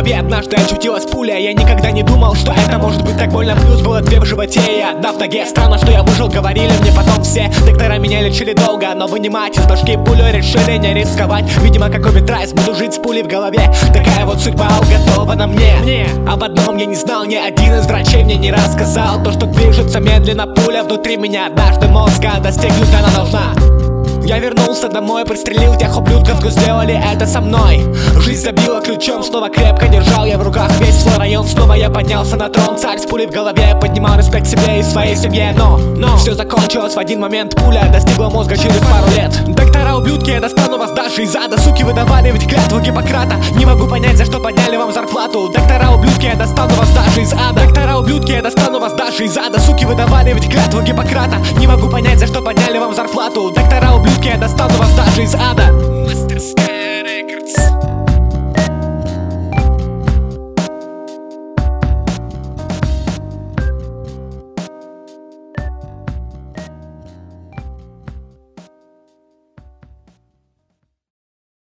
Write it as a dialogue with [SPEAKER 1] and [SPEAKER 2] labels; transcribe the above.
[SPEAKER 1] голове однажды очутилась пуля. Я никогда не думал, что это может быть так больно. Плюс было 2 в животе и 1 в ноге. Странно, что я выжил, говорили мне потом все. Доктора меня лечили долго, но вынимать из башки пулю решили не рисковать. Видимо, как Робби Трайс, буду жить с пулей в голове. Такая вот судьба уготована мне. Об одном я не знал, ни один из врачей мне не рассказал. То, что движется медленно пуля внутри меня, однажды мозга достигнуть она должна. Я вернулся домой, пристрелил тех ублюдков, кто сделали это со мной. Жизнь забила ключом, снова крепко держал я в руках весь свой район. Снова я поднялся на трон, царь с пулей в голове. Поднимал респект себе и своей семье. Но все закончилось в один момент. Пуля достигла мозга через пару лет. Доктора ублюдки, я достану вас даже из ада. Суки, вы давали ведь клятву Гиппократа. Не могу понять, за что подняли вам зарплату. Доктора ублюдки, я достану вас даже из ада. Доктора ублюдки, я достану вас даже из ада. Суки, вы давали ведь клятву Гиппократа. Не могу понять, за что подняли вам зарплату. Доктора ублюдки, я достану вас даже из ада. Мастерская